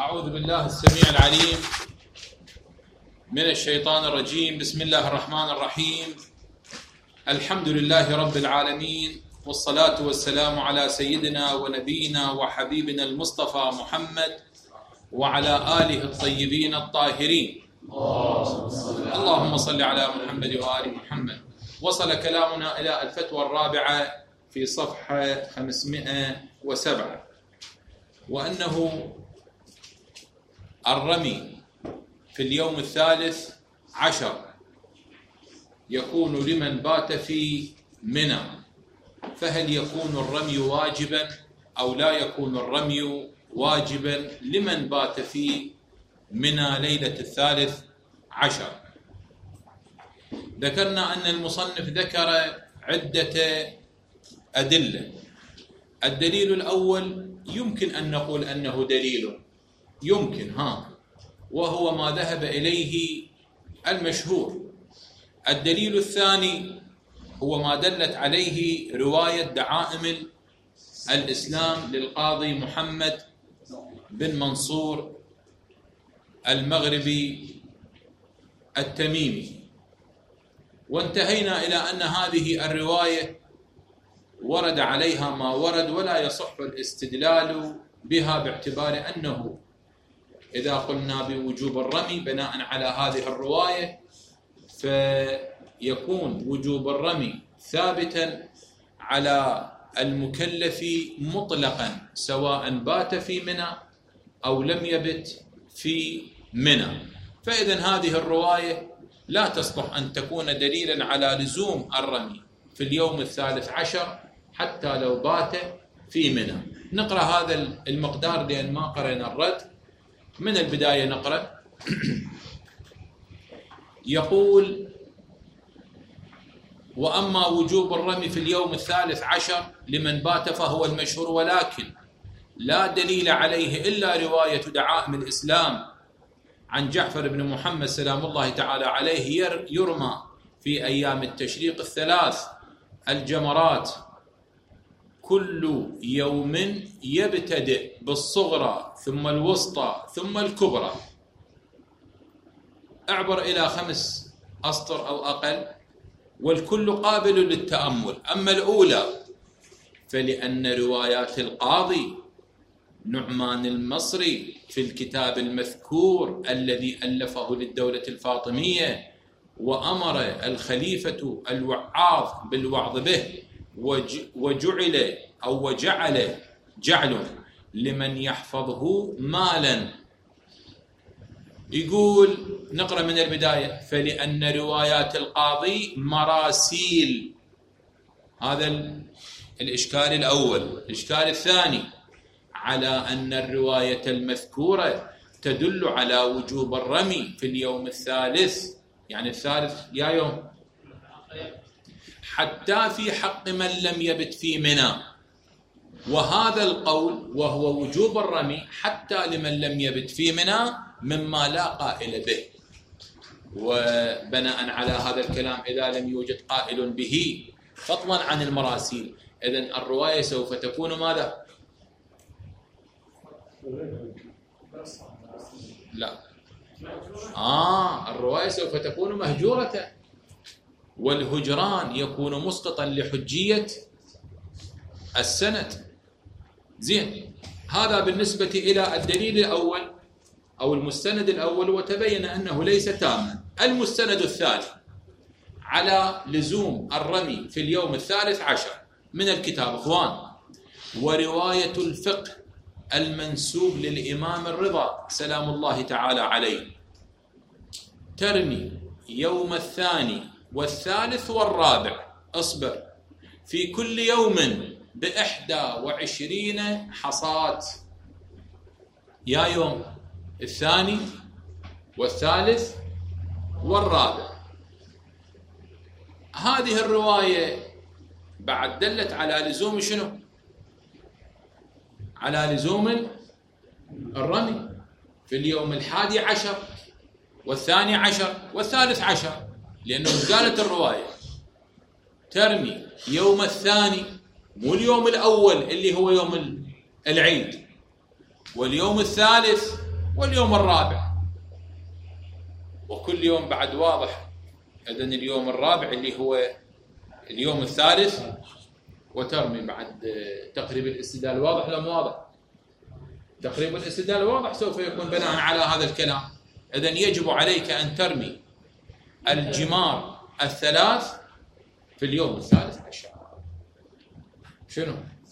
أعوذ بالله السميع العليم من الشيطان الرجيم. بسم الله الرحمن الرحيم. الحمد لله رب العالمين، والصلاة والسلام على سيدنا ونبينا وحبيبنا المصطفى محمد وعلى آله الطيبين الطاهرين. اللهم صل على محمد وآل محمد. وصل كلامنا إلى الفتوى الرابعة في صفحة 507، وأنه الرمي في اليوم 13 يكون لمن بات في منى، فهل يكون الرمي واجبا أو لا يكون الرمي واجبا لمن بات في منى ليلة 13؟ ذكرنا أن المصنف ذكر عدة أدلة. الدليل الأول يمكن أن نقول أنه دليل، وهو ما ذهب إليه المشهور. الدليل الثاني هو ما دلت عليه رواية دعائم الإسلام للقاضي محمد بن منصور المغربي التميمي، وانتهينا إلى أن هذه الرواية ورد عليها ما ورد، ولا يصح الاستدلال بها، باعتبار أنه إذا قلنا بوجوب الرمي بناء على هذه الرواية فيكون وجوب الرمي ثابتا على المكلف مطلقا، سواء بات في منى أو لم يبت في منى. فإذا هذه الرواية لا تصلح أن تكون دليلا على لزوم الرمي في اليوم 13 حتى لو بات في منى. نقرأ هذا المقدار لأن ما قرأنا الرد من البداية. نقرأ. يقول: وأما وجوب الرمي في اليوم 13 لمن بات فهو المشهور، ولكن لا دليل عليه إلا رواية دعائم الإسلام عن جعفر بن محمد سلام الله تعالى عليه يرمى في أيام التشريق 3 الجمرات كل يوم يبتدئ بالصغرى ثم الوسطى ثم الكبرى، اعبر إلى 5 أسطر أو أقل، والكل قابل للتأمل. أما الأولى فلأن روايات القاضي نعمان المصري في الكتاب المذكور الذي ألفه للدولة الفاطمية وأمر الخليفة الوعاظ بالوعظ به، وجعل لمن يحفظه مالا. يقول نقرأ من البداية: فلأن روايات القاضي مراسيل. هذا الإشكال الأول. الإشكال الثاني على أن الرواية المذكورة تدل على وجوب الرمي في اليوم 3، يعني 3 يا يوم، حتى في حق من لم يبت في منى. وهذا القول وهو وجوب الرمي حتى لمن لم يبت في منى مما لا قائل به. وبناء على هذا الكلام إذا لم يوجد قائل به فضلا عن المراسيل، إذن الرواية سوف تكون ماذا؟ لا، الرواية سوف تكون مهجورة، والهجران يكون مسقطا لحجية السند. زين، هذا بالنسبة إلى الدليل الأول أو المستند الأول، وتبين أنه ليس تاما. المستند الثاني على لزوم الرمي في اليوم 13 من الكتاب إخوان: ورواية الفقه المنسوب للإمام الرضا سلام الله تعالى عليه ترمي يوم 2 والثالث والرابع، اصبر، في كل يوم ب21 حصاة. يا يوم 2 والثالث والرابع. هذه الرواية بعد دلت على لزوم شنو؟ على لزوم الرمي في اليوم 11 وال12 وال13، لأنه قالت الرواية ترمي يوم 2 مو اليوم الأول اللي هو يوم العيد، واليوم 3 واليوم الرابع، وكل يوم بعد واضح. إذن اليوم الرابع اللي هو اليوم الثالث، وترمي بعد تقريب الاستدلال. واضح ولا مو واضح؟ تقريب الاستدلال واضح، سوف يكون بناء على هذا الكلام. إذن يجب عليك أن ترمي الجمار الثلاث في اليوم الثالث عشر. شنو؟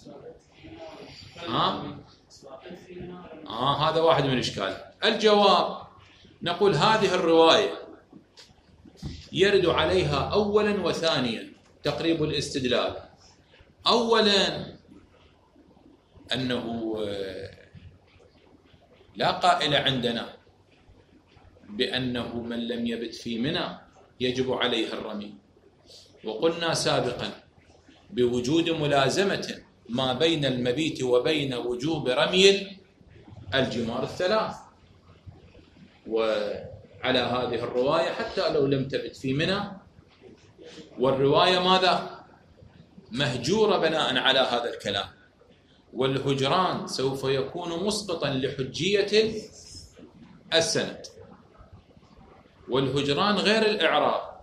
هذا واحد من الإشكال. الجواب نقول هذه الرواية يرد عليها أولا وثانيا تقريب الاستدلال. أولا أنه لا قائل عندنا بأنه من لم يبت في منى يجب عليه الرمي، وقلنا سابقا بوجود ملازمة ما بين المبيت وبين وجوب رمي الجمار الثلاث. وعلى هذه الرواية حتى لو لم تبت في منى، والرواية ماذا؟ مهجورة بناء على هذا الكلام. والهجران سوف يكون مسقطا لحجية السند، والهجران غير الإعراض.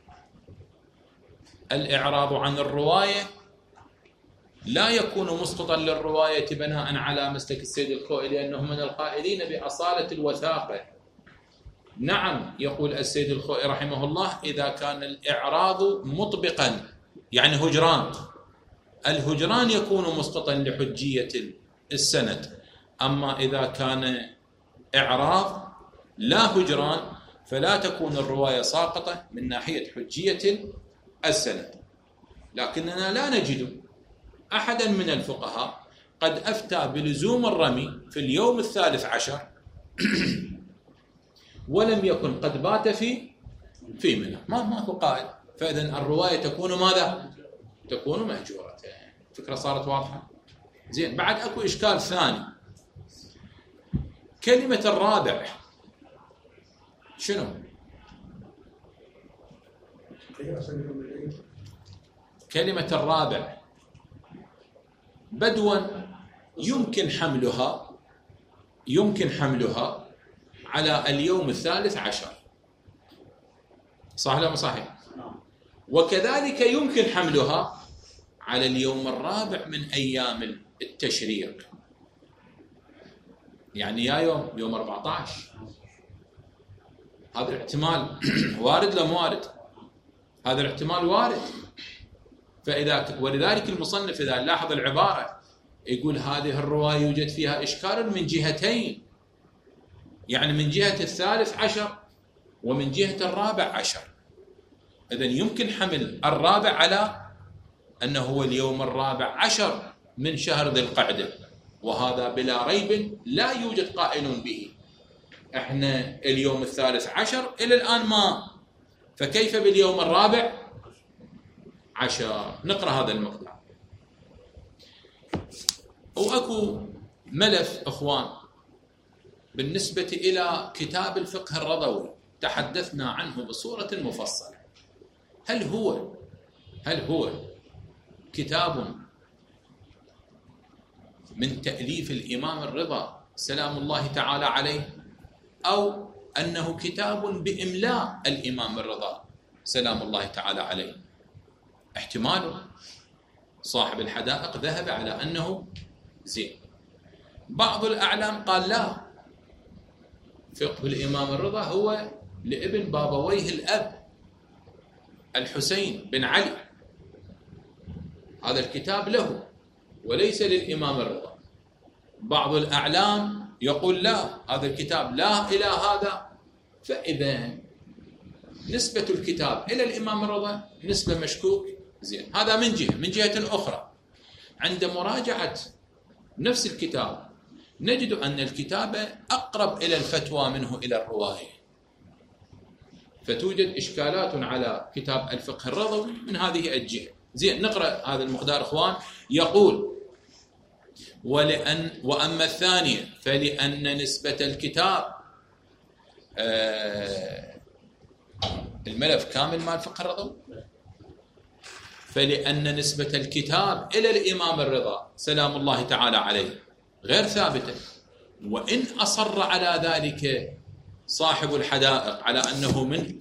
الإعراض عن الرواية لا يكون مسقطا للرواية بناء على مسلك السيد الخوئي، لأنه من القائلين بأصالة الوثاقة. نعم، يقول السيد الخوئي رحمه الله: إذا كان الإعراض مطبقا، يعني هجران، الهجران يكون مسقطا لحجية السند. أما إذا كان إعراض لا هجران فلا تكون الرواية ساقطة من ناحية حجية السند. لكننا لا نجد أحدا من الفقهاء قد أفتى بلزوم الرمي في اليوم الثالث عشر ولم يكن قد بات في منى. ما هو قائل. فإذن الرواية تكون ماذا؟ تكون مهجورة. الفكرة صارت واضحة؟ زين. بعد أكو إشكال ثاني. كلمة الرابع شنو؟ كلمة الرابع بدوا يمكن حملها على اليوم الثالث عشر، صح ولا مو صحيح؟ وكذلك يمكن حملها على اليوم الرابع من أيام التشريق، يعني يا يوم 14. هذا الاحتمال وارد لا مو وارد؟ هذا الاحتمال وارد. ولذلك المصنف إذا لاحظ العبارة يقول هذه الرواية يوجد فيها إشكال من جهتين، يعني من جهة الثالث عشر ومن جهة الرابع عشر. إذن يمكن حمل الرابع على أنه هو اليوم الرابع عشر من شهر ذي القعدة، وهذا بلا ريب لا يوجد قائل به. احنا اليوم الثالث عشر إلى الآن ما، فكيف باليوم الرابع عشر؟ نقرأ هذا المقطع. وأكو ملف أخوان بالنسبة إلى كتاب الفقه الرضوي تحدثنا عنه بصورة مفصلة. هل هو كتاب من تأليف الإمام الرضا سلام الله تعالى عليه، أو أنه كتاب بإملاء الإمام الرضا سلام الله تعالى عليه؟ احتماله صاحب الحدائق ذهب على أنه زين. بعض الأعلام قال لا، فقه الإمام الرضا هو لابن بابويه الأب الحسين بن علي، هذا الكتاب له وليس للإمام الرضا. بعض الأعلام يقول لا، هذا الكتاب لا إلى هذا. فإذا نسبة الكتاب إلى الإمام الرضا نسبة مشكوك. زين، هذا من جهة أخرى عند مراجعة نفس الكتاب نجد أن الكتاب أقرب إلى الفتوى منه إلى الرواية، فتوجد إشكالات على كتاب الفقه الرضوي من هذه الجهة. زين، نقرأ هذا المقدار أخوان. يقول: وأما الثانية فلأن نسبة الكتاب، الملف كامل مال الفقه الرضوي، فلأن نسبة الكتاب إلى الإمام الرضا سلام الله تعالى عليه غير ثابتة. وإن أصر على ذلك صاحب الحدائق على أنه من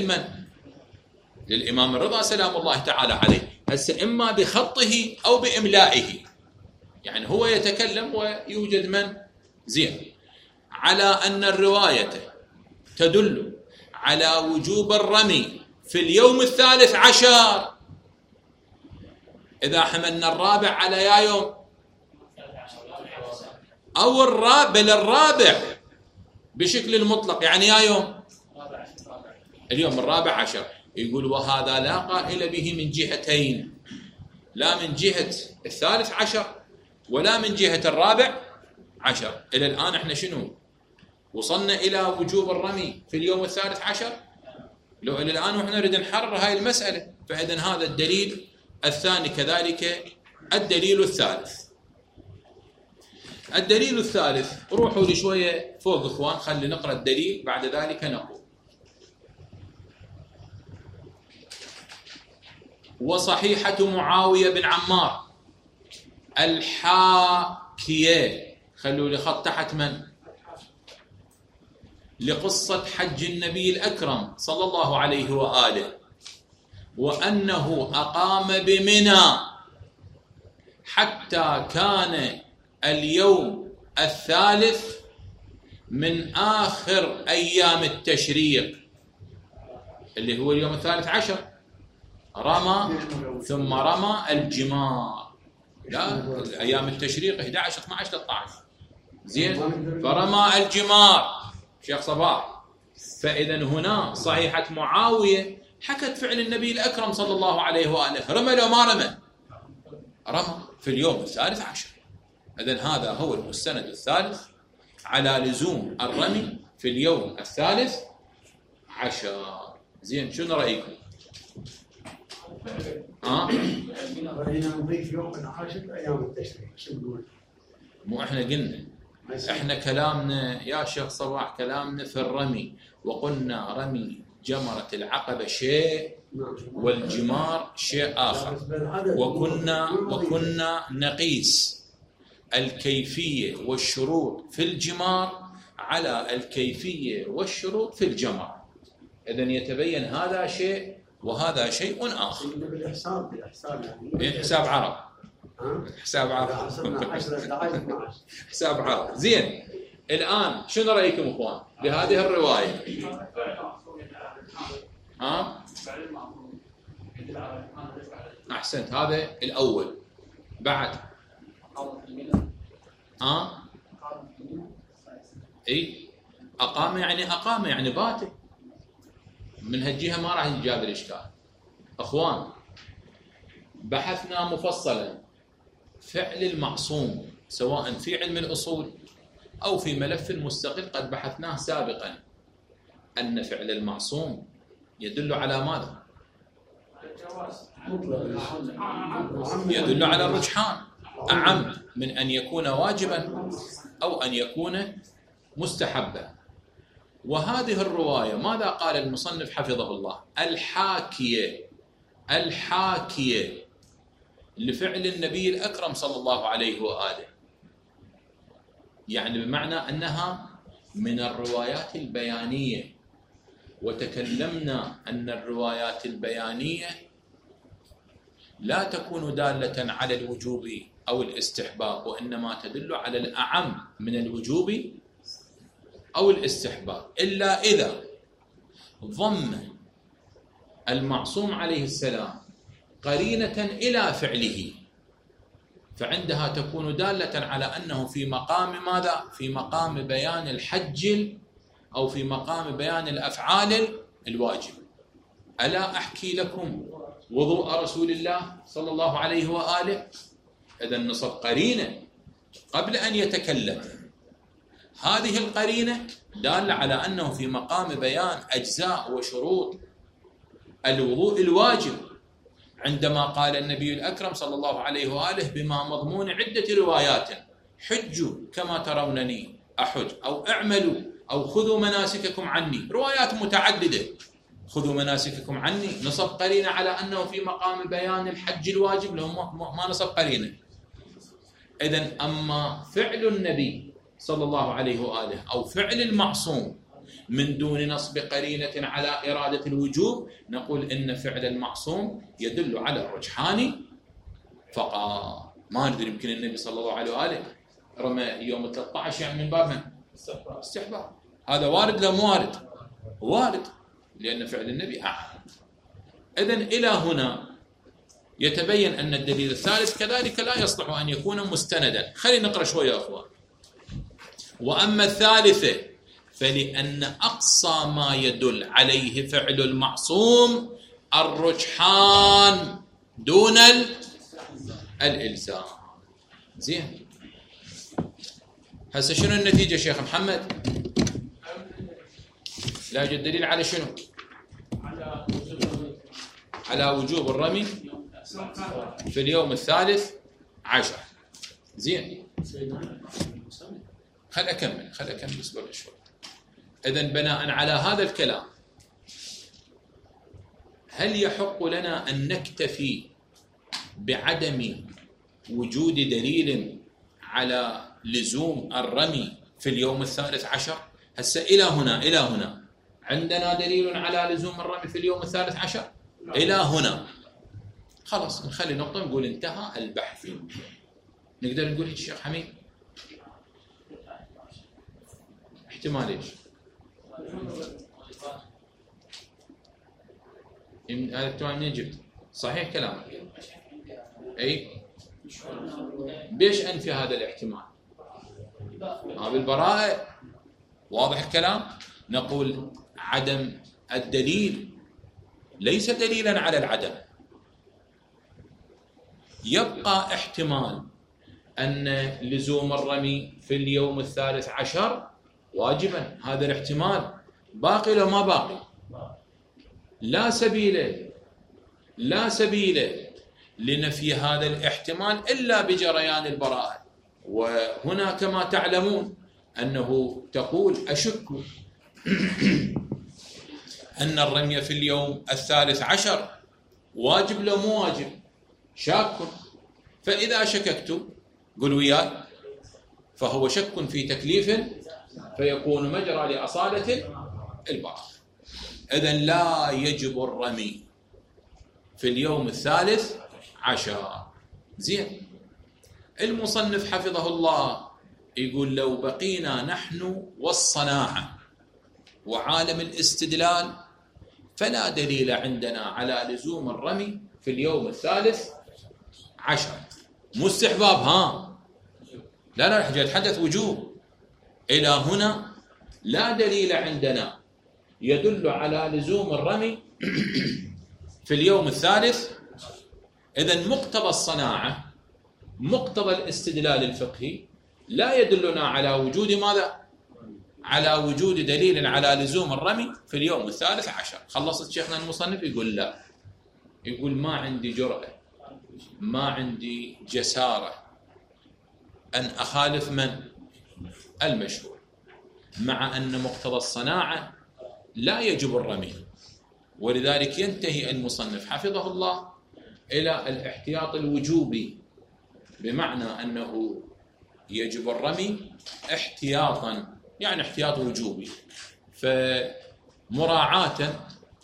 للإمام الرضا سلام الله تعالى عليه، هسه إما بخطه أو بإملائه، يعني هو يتكلم ويوجد من زين على أن الرواية تدل على وجوب الرمي في اليوم 13، إذا حملنا الرابع على يا يوم أو الرابع بشكل المطلق، يعني يا يوم اليوم 14. يقول وهذا لا قائل به من جهتين، لا من جهة 13 ولا من جهة 14. إلى الآن احنا شنو وصلنا إلى وجوب الرمي في اليوم 13؟ لو إلى الآن وإحنا نريد نحرر هاي المسألة. فإذن هذا الدليل الثاني، كذلك الدليل الثالث. الدليل الثالث، روحوا لي شوية فوق إخوان، خلي نقرأ الدليل بعد ذلك نقول. وصحيحة معاوية بن عمار الحاكية، خلوا لي خط تحت من؟ لقصة حج النبي الأكرم صلى الله عليه وآله، وأنه أقام بمنى حتى كان اليوم 3 من آخر أيام التشريق اللي هو اليوم 13، رمى ثم رمى الجمار. لا، أيام التشريق 11 12 13 زين، فرمى الجمار شيخ صباح. فإذا هنا صحيحة معاوية حكت فعل النبي الأكرم صلى الله عليه وآله، رمى لو ما رمى؟ رمى في اليوم 13. إذن هذا هو المستند الثالث على لزوم الرمي في اليوم 13. زين، شنو رأيكم؟ رأينا نضيف يوم العاشر أيام التشريق، شو نقول؟ مو احنا قلنا، احنا كلامنا يا شيخ صباح كلامنا في الرمي، وقلنا رمي جمرة العقبة شيء والجمار شيء آخر، وكنا نقيس الكيفية والشروط في الجمار على الكيفية والشروط في الجمر. إذن يتبين هذا شيء وهذا شيء آخر. بالحساب يعني حساب عرب، حساب عرب حساب عرب. زين، الآن شنو رأيكم اخوان بهذه الرواية؟ أحسنت، هذا الأول. بعد اي أقام يعني بات، من هالجهة ما راح نجاب الإشكال. أخوان، بحثنا مفصلا فعل المعصوم سواء في علم الأصول أو في ملف مستقل قد بحثناه سابقا، أن فعل المعصوم يدل على ماذا؟ يدل على الرجحان، أعم من أن يكون واجبا أو أن يكون مستحبا. وهذه الرواية ماذا قال المصنف حفظه الله؟ الحاكية لفعل النبي الأكرم صلى الله عليه وآله، يعني بمعنى أنها من الروايات البيانية. وتكلمنا أن الروايات البيانية لا تكون دالة على الوجوب أو الاستحباب، وإنما تدل على الأعم من الوجوب أو الاستحباب، إلا إذا ضم المعصوم عليه السلام قرينة إلى فعله، فعندها تكون دالة على أنه في مقام ماذا؟ في مقام بيان الحج أو في مقام بيان الأفعال الواجب. ألا أحكي لكم وضوء رسول الله صلى الله عليه وآله؟ إذا نصب قرينة قبل أن يتكلم، هذه القرينة دالة على أنه في مقام بيان أجزاء وشروط الوضوء الواجب، عندما قال النبي الأكرم صلى الله عليه وآله بما مضمون عدة روايات: حجوا كما ترونني أحج، أو اعملوا، أو خذوا مناسككم عني، روايات متعددة. خذوا مناسككم عني نصب قرينة على أنه في مقام بيان الحج الواجب، لهم ما نصب قرينة. إذن أما فعل النبي صلى الله عليه وآله أو فعل المعصوم من دون نصب قرينة على إرادة الوجوب، نقول إن فعل المعصوم يدل على الرجحان فقط. ما ندري، يمكن النبي صلى الله عليه وآله رمى يوم 13 يعني من باب من؟ استحباب. هذا وارد لا مو وارد؟ وارد، لأن فعل النبي أعلى. إذن إلى هنا يتبين أن الدليل الثالث كذلك لا يصلح أن يكون مستندا. خلينا نقرأ شوية يا أخوان. وأما الثالثة فلأن أقصى ما يدل عليه فعل المعصوم الرجحان دون الإلزام. زين، هسه شنو النتيجة شيخ محمد؟ لا يوجد دليل على شنو؟ على وجوب الرمي في اليوم 13. زين، خل أكمل اصبر شوي. إذن بناء على هذا الكلام هل يحق لنا أن نكتفي بعدم وجود دليل على لزوم الرمي في اليوم 13؟ هسه إلى هنا عندنا دليل على لزوم الرمي في اليوم 13 إلى هنا. خلاص نخلي نقطة نقول انتهى البحث. نقدر نقول هيك شيخ حميد؟ احتمال ايش؟ هذا الاحتمال منين جبت؟ صحيح كلامك. اي بيش انفي هذا الاحتمال؟ بالبراءة. واضح الكلام؟ نقول عدم الدليل ليس دليلا على العدم. يبقى احتمال أن لزوم الرمي في اليوم 13 واجبا، هذا الاحتمال باقي لو ما باقي؟ لا سبيل لنفي هذا الاحتمال إلا بجريان البراءة. وهنا كما تعلمون أنه تقول أشك أن الرمي في اليوم 13 واجب لو مو واجب؟ شاك. فإذا شككت قل وياي فهو شك في تكليف فيكون مجرى لأصالة البراءة. إذن لا يجب الرمي في اليوم 13. زين، المصنف حفظه الله يقول لو بقينا نحن والصناعة وعالم الاستدلال فلا دليل عندنا على لزوم الرمي في اليوم 13. مو استحباب، لا يتحدث وجوب. إلى هنا لا دليل عندنا يدل على لزوم الرمي في اليوم 13. إذن مقتضى الصناعة، مقتضى الاستدلال الفقهي لا يدلنا على وجود ماذا؟ على وجود دليل على لزوم الرمي في اليوم 13. خلصت شيخنا المصنف يقول لا، يقول ما عندي جرأة، ما عندي جسارة أن أخالف من؟ المشهور، مع أن مقتضى الصناعة لا يجب الرمي. ولذلك ينتهي المصنف حفظه الله إلى الاحتياط الوجوبي، بمعنى أنه يجب الرمي احتياطا، يعني احتياط وجوبي. فمراعاة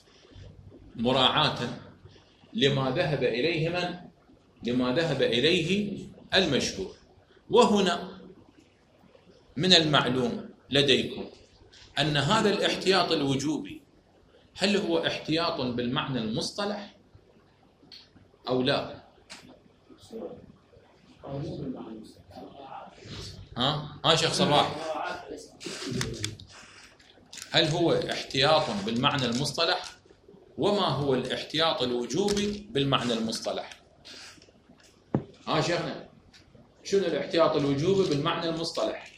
لما ذهب إليه لما ذهب إليه المشهور. وهنا من المعلوم لديكم أن هذا الاحتياط الوجوبي هل هو احتياط بالمعنى المصطلح أو لا؟ شيخ صباح، هل هو احتياط بالمعنى المصطلح؟ وما هو الاحتياط الوجوبي بالمعنى المصطلح؟ شيخنا شنو الاحتياط الوجوبي بالمعنى المصطلح؟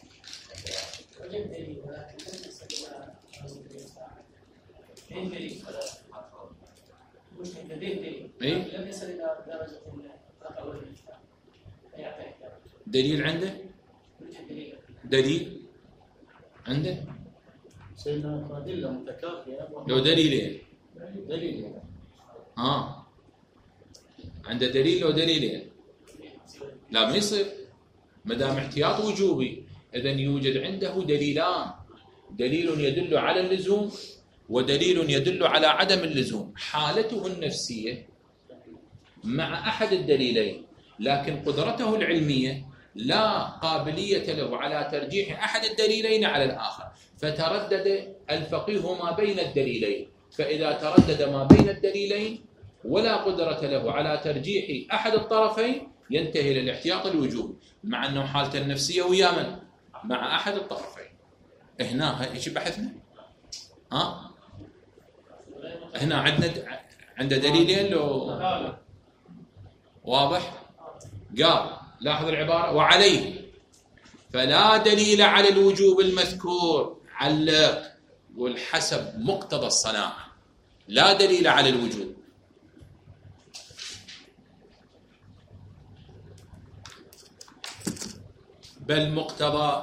دليل عنده؟ دليل عنده؟ سيدنا أدلة متكافئة. لو دليلين. دليل. عنده دليل لو دليلين. لا ما يصير، ما دام احتياط وجوبي إذن يوجد عنده دليلان، دليل يدل على اللزوم ودليل يدل على عدم اللزوم. حالته النفسية مع أحد الدليلين، لكن قدرته العلمية لا قابلية له على ترجيح أحد الدليلين على الآخر، فتردد الفقيه ما بين الدليلين. فإذا تردد ما بين الدليلين ولا قدرة له على ترجيح أحد الطرفين ينتهي للاحتياط الوجوب، مع أنه حالته النفسية ويا من؟ مع أحد الطرفين. هنا ايش بحثنا؟ هنا عندنا دليلين لو واضح؟ قال لاحظ العبارة وعليه، فلا دليل على الوجوب المذكور، علق والحسب مقتضى الصناعة، لا دليل على الوجوب. بل مقتضى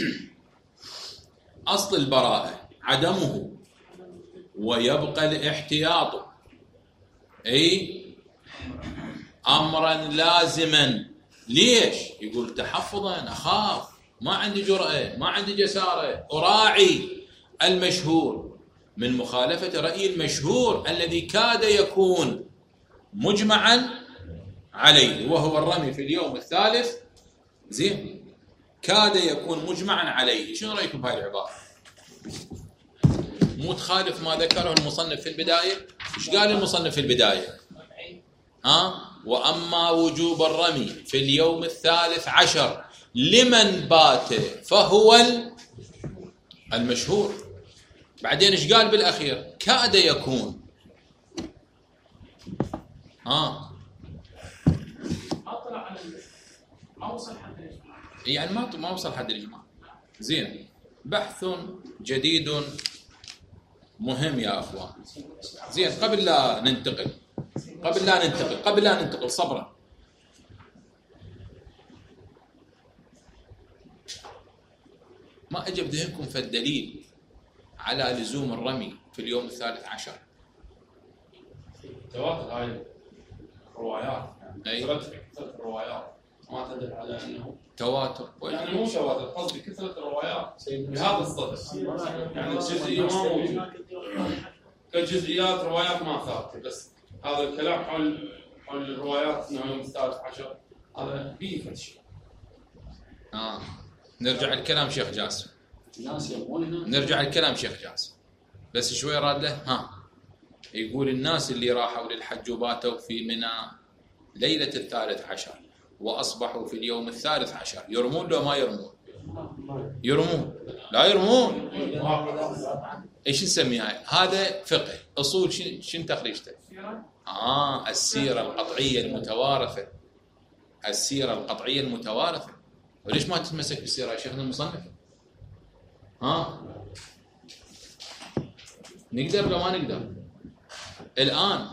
أصل البراءة عدمه ويبقى الاحتياط، أي أمرا لازما. ليش؟ يقول تحفظا، أخاف، ما عندي جرأة، ما عندي جسارة، أراعي المشهور من مخالفة رأي المشهور الذي كاد يكون مجمعا عليه، وهو الرمي في اليوم الثالث. زين، كاد يكون مجمعا عليه. شنو رأيكم بهاي العبارة؟ مو تخالف ما ذكره المصنف في البداية؟ ايش قال المصنف في البداية؟ وأما وجوب الرمي في اليوم الثالث عشر لمن بات فهو المشهور. بعدين ايش قال بالأخير؟ كاد يكون. أطلع على ما وصل حد الإجماع، يعني ما وصل حد الإجماع. زين، بحث جديد مهم يا أخوان. زين، قبل لا ننتقل صبرا. ما أجب ذهنكم في الدليل على لزوم الرمي في اليوم الثالث عشر؟ تواتر هاي الروايات، أي كثرة الروايات ما تدل على أنه تواتر، يعني مو تواتر، قصدي كثرة الروايات بهذا الصدد. يعني الجزئية ما موجود، كجزئيات روايات ما ثابتة، بس هذا الكلام حول الروايات انه يوم الثالث عشر هذا بيفت شيء. نرجع الكلام شيخ جاسم، بس شوي راد له. يقول الناس اللي راحوا للحج وباتوا في منى ليلة الثالث عشر وأصبحوا في اليوم الثالث عشر، يرمون لو ما يرمون؟ يرمون. لا يرمون. ايش نسميها؟ هذا فقه اصول. شنو تخريجته؟ السيرة القطعية المتوارثة. وليش ما تتمسك بالسيرة يا شيخنا المصنف؟ نقدر لو ما نقدر؟ الآن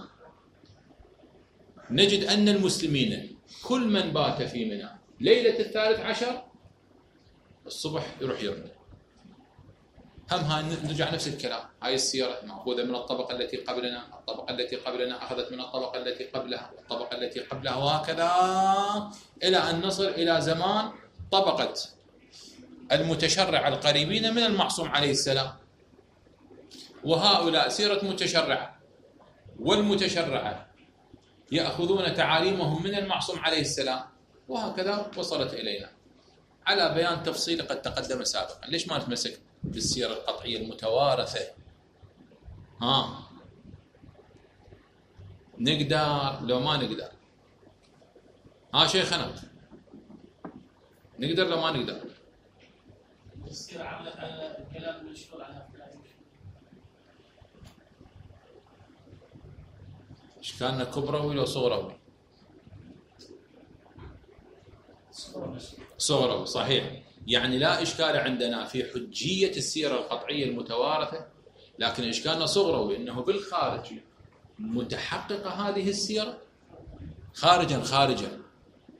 نجد أن المسلمين كل من بات في منى ليلة الثالث عشر الصبح يروح يرمي. هاي نرجع نفس الكلام. هاي السيرة مأخوذة من الطبقة التي قبلنا أخذت من الطبقة التي قبلها والطبقة التي قبلها، وهكذا إلى أن نصل إلى زمان طبقة المتشرع القريبين من المعصوم عليه السلام. وهؤلاء سيرة متشرعة، والمتشرعة يأخذون تعاليمهم من المعصوم عليه السلام، وهكذا وصلت إلينا على بيان تفصيل قد تقدم سابقا. ليش ما نتمسك بالسيرة القطعية المتوارثة؟ نقدر لو ما نقدر؟ شيخنا نقدر لو ما نقدر؟ السيرة عملت على الكلام المشهور على إشكالنا كبروي لو صغروي؟ صغروي صحيح. يعني لا إشكال عندنا في حجية السيرة القطعية المتوارثة، لكن إشكالنا صغروي إنه بالخارج متحققة هذه السيرة خارجا.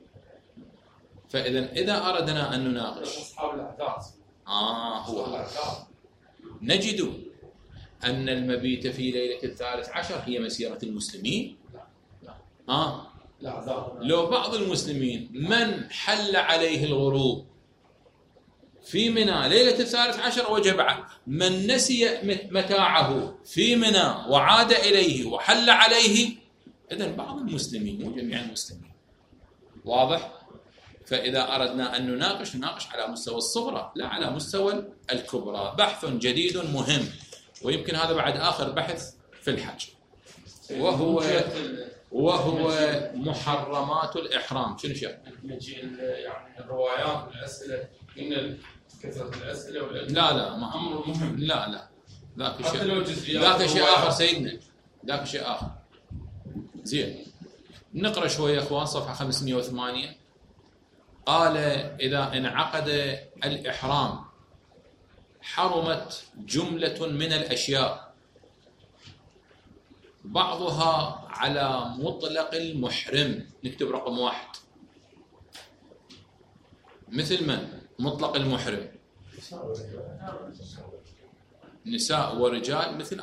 فإذا أردنا أن نناقش أصحاب الأحداث هو نجد أن المبيت في ليلة الثالث عشر هي مسيرة المسلمين. لا لو بعض المسلمين من حل عليه الغروب في منى ليلة 13 وجب عليه. من نسي متاعه في منى وعاد إليه وحل عليه، إذن بعض المسلمين مو جميع المسلمين. واضح؟ فإذا أردنا أن نناقش على مستوى الصغرى لا على مستوى الكبرى. بحث جديد مهم، ويمكن هذا بعد آخر بحث في الحج، وهو محرمات الإحرام. شنو شيء؟ يعني الروايات والأسئلة، إن كثرة الأسئلة لا ما أمر مهم. لا ذاك حتى لو جزئيات ذاك شيء آخر سيدنا، ذاك شيء آخر. زين، نقرأ شوية يا أخوان صفحة 508. قال: إذا انعقد الإحرام حرمت جملة من الأشياء بعضها على مطلق المحرم. نكتب رقم 1. مثل من؟ مطلق المحرم نساء ورجال. مثل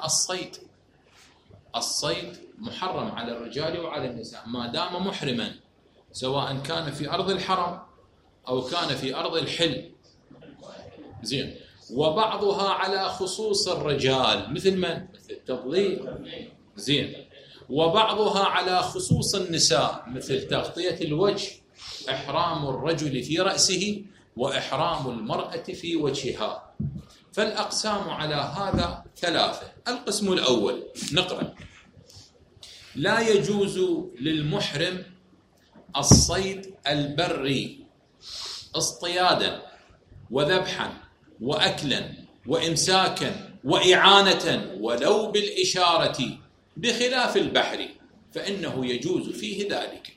الصيد محرم على الرجال وعلى النساء ما دام محرما، سواء كان في أرض الحرم أو كان في أرض الحل. زين. وبعضها على خصوص الرجال. مثل من؟ مثل التضليل. زين. وبعضها على خصوص النساء، مثل تغطية الوجه، إحرام الرجل في رأسه وإحرام المرأة في وجهها. فالأقسام على هذا 3. القسم الأول نقرأ: لا يجوز للمحرم الصيد البري اصطيادا وذبحا وأكلا وإمساكا وإعانة ولو بالإشارة، بخلاف البحر فإنه يجوز فيه ذلك.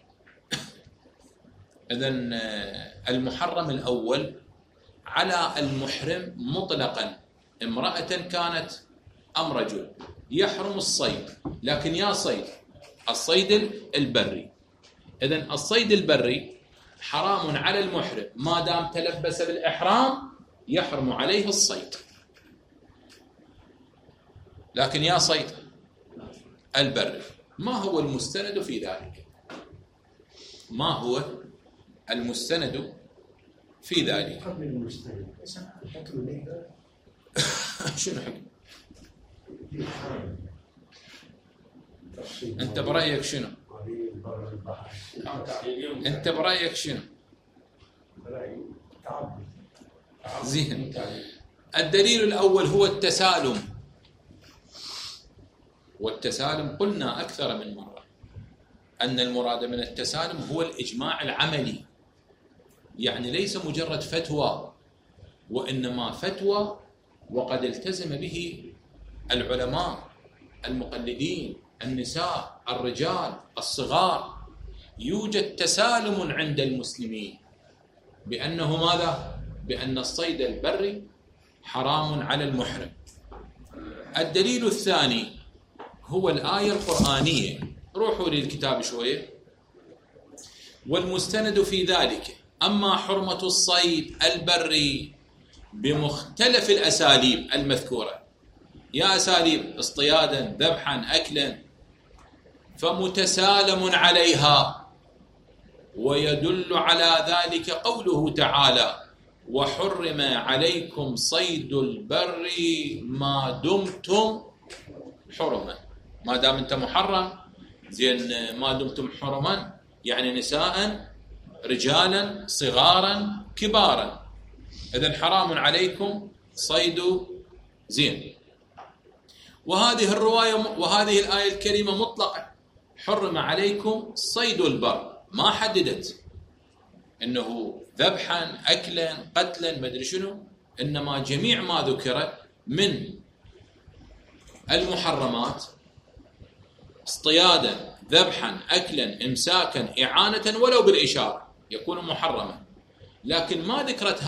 إذن المحرم الأول على المحرم مطلقا، امرأة كانت أم رجل، يحرم الصيد. لكن يا صيد الصيد البري. إذن الصيد البري حرام على المحرم ما دام تلبس بالإحرام، يحرم عليه الصيد. لكن يا صيد البري، ما هو المستند في ذلك؟ ما هو المستند في ذلك؟ قبل المستند الحكم ليه؟ شنو حكم؟ أنت برأيك شنو؟ أنت برأيك شنو؟ زين. الدليل الأول هو التسالم. والتسالم قلنا أكثر من مرة أن المراد من التسالم هو الإجماع العملي، يعني ليس مجرد فتوى، وإنما فتوى وقد التزم به العلماء المقلدين، النساء، الرجال، الصغار. يوجد تسالم عند المسلمين بأنه ماذا؟ بأن الصيد البري حرام على المحرم. الدليل الثاني هو الآية القرآنية. روحوا للكتاب شوية. والمستند في ذلك: أما حرمة الصيد البري بمختلف الأساليب المذكورة، يا أساليب اصطيادا، ذبحا، أكلا، فمتسالم عليها. ويدل على ذلك قوله تعالى: وحرم عليكم صيد البر ما دمتم حرما. ما دام انت محرم، زين، ما دمتم حرما يعني نساء، رجالا، صغارا، كبارا. اذن حرام عليكم صيد. زين. وهذه الرواية وهذه الآية الكريمة مطلقة، حرم عليكم صيد البر، ما حددت انه ذبحا، اكلا، قتلا، ما ادري شنو، انما جميع ما ذكر من المحرمات اصطيادا، ذبحا، اكلا، امساكا، اعانة ولو بالاشارة يكون محرما. لكن ما ذكرت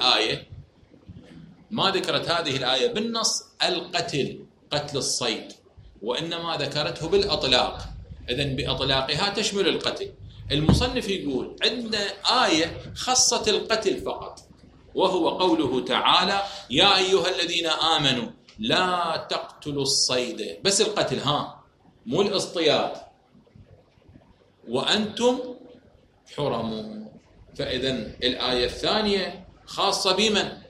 هذه الآية بالنص القتل، قتل الصيد، وإنما ذكرته بالأطلاق. إذن بأطلاقها تشمل القتل. المصنف يقول عندنا آية خصت القتل فقط، وهو قوله تعالى: يا أيها الذين آمنوا لا تقتلوا الصيد، بس القتل، مو الاصطياد، وأنتم حرم. فإذن الآية الثانية خاصة بمن؟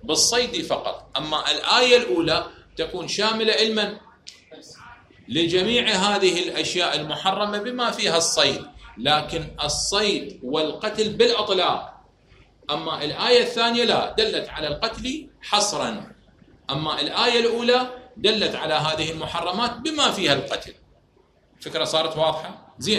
بالصيد فقط. أما الآية الأولى تكون شاملة علما لجميع هذه الأشياء المحرمة بما فيها الصيد، لكن الصيد والقتل بالإطلاق. أما الآية الثانية لا، دلت على القتل حصرا، أما الآية الأولى دلت على هذه المحرمات بما فيها القتل. فكرة صارت واضحة؟ زين.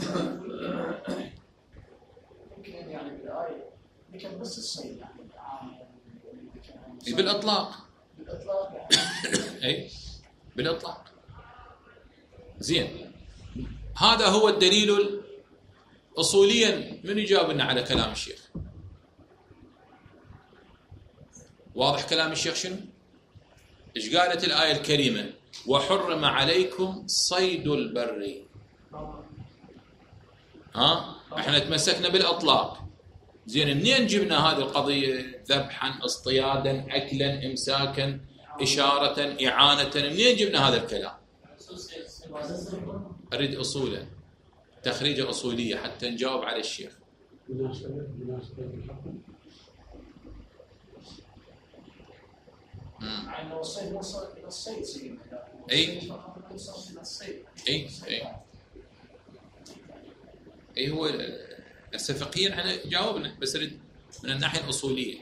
يعني بالآية ذكر بس الصيد يعني بالإطلاق. بالإطلاق يعني. أي بالإطلاق. زين. هذا هو الدليل أصوليا. من يجاوبنا على كلام الشيخ؟ واضح كلام الشيخ شنو؟ إيش قالت الآية الكريمة؟ وحرم عليكم صيد البر. احنا تمسكنا بالإطلاق. زين، منين جبنا هذه القضية؟ ذبحا، اصطيادا، أكلا، إمساكا، إشارة، إعانة، منين جبنا هذا الكلام؟ أريد أصولا، تخريجة أصولية حتى نجاوب على الشيخ. مناسبة الحكم. يعني لو الصيد وصل إلى الصيد سيدنا. أي هو السفقيا احنا جاوبنا، بس أريد من الناحية الأصولية.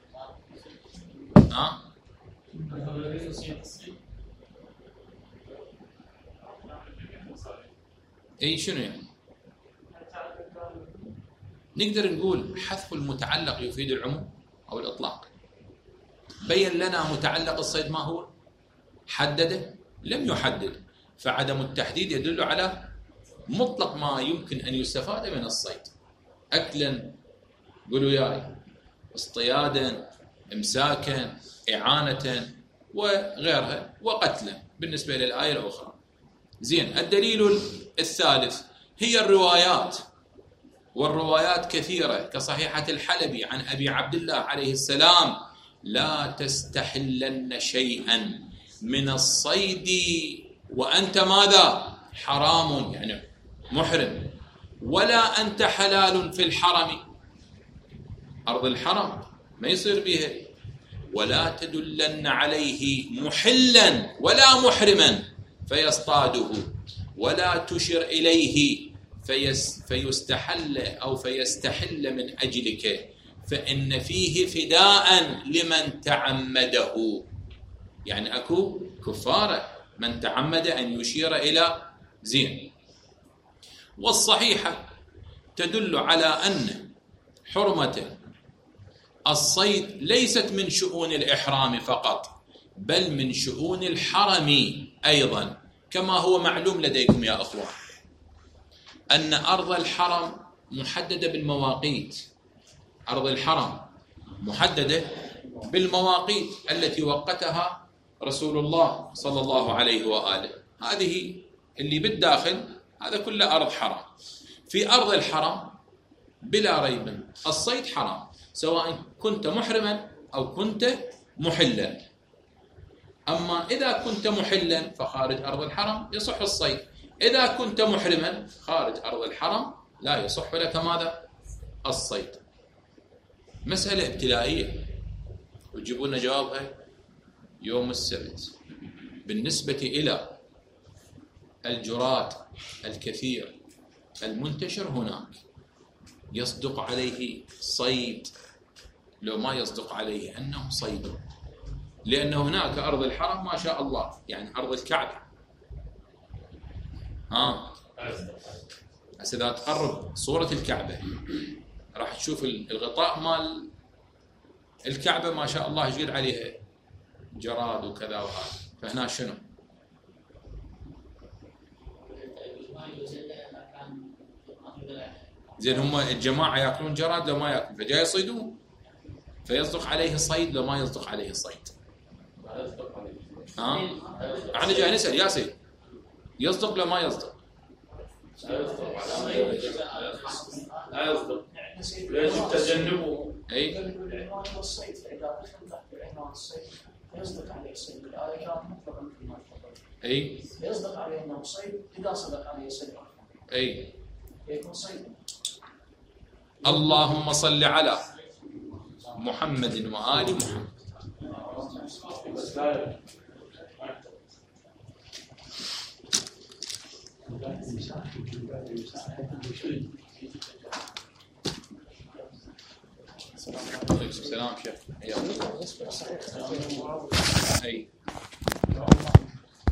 أي شنو يعني؟ نقدر نقول حذف المتعلق يفيد العموم أو الإطلاق. بين لنا متعلق الصيد ما هو؟ حدده؟ لم يحدد، فعدم التحديد يدل على مطلق ما يمكن أن يستفاد من الصيد. أكلا، قولوا ياي، اصطيادا، إمساكا، إعانة وغيرها، وقتلا بالنسبة للآية الأخرى. زين. الدليل الثالث هي الروايات، والروايات كثيرة كصحيحة الحلبي عن أبي عبد الله عليه السلام: لا تستحلن شيئا من الصيد وأنت ماذا؟ حرام، يعني محرم، ولا أنت حلال في الحرم، أرض الحرم ما يصير بها، ولا تدلن عليه محلا ولا محرما فيصطاده، ولا تشر إليه فيستحل أو فيستحل من أجلك، فإن فيه فداء لمن تعمده. يعني أكو كفارة من تعمد أن يشير إلى زين. والصحيحة تدل على أن حرمة الصيد ليست من شؤون الإحرام فقط، بل من شؤون الحرم أيضا، كما هو معلوم لديكم يا أخوان أن أرض الحرم محددة بالمواقيت. أرض الحرم محددة بالمواقيت التي وقتها رسول الله صلى الله عليه وآله. هذه اللي بالداخل هذا كله أرض حرم. في أرض الحرم بلا ريب الصيد حرام، سواء كنت محرما أو كنت محلا. أما إذا كنت محلا فخارج أرض الحرم يصح الصيد، إذا كنت محرما خارج أرض الحرم لا يصح لك ماذا؟ الصيد. مسألة ابتلائية وتجيبون جوابها يوم السبت. بالنسبة إلى الجراد الكثير المنتشر هناك، يصدق عليه صيد لو ما يصدق عليه أنه صيد، لأن هناك أرض الحرم ما شاء الله، يعني أرض الكعبة. بس إذا تقرب صورة الكعبة راح تشوف الغطاء مال الكعبة ما شاء الله يجير عليها جراد وكذا وهذا. فهنا شنو؟ زين، هم الجماعة يأكلون جراد لو ما يأكلون، فجاي يصيدون، فيصدق عليه صيد لو ما يصدق عليه صيد. احنا جاي نسأل يا سيد، يصدق لو ما يصدق؟ لا يصدق، يجب تجنبه. اي العنوان هو الصيد، فإذا دخل تحت العنوان الصيد فيصدق عليه الصيد. الآية كانت مطلقا مثل ما تفضل. اي فيصدق عليه أنه صيد إذا صدق عليه صيد اي يكون صيد. اللهم صل على محمد وآل محمد. السلام شيخ. أي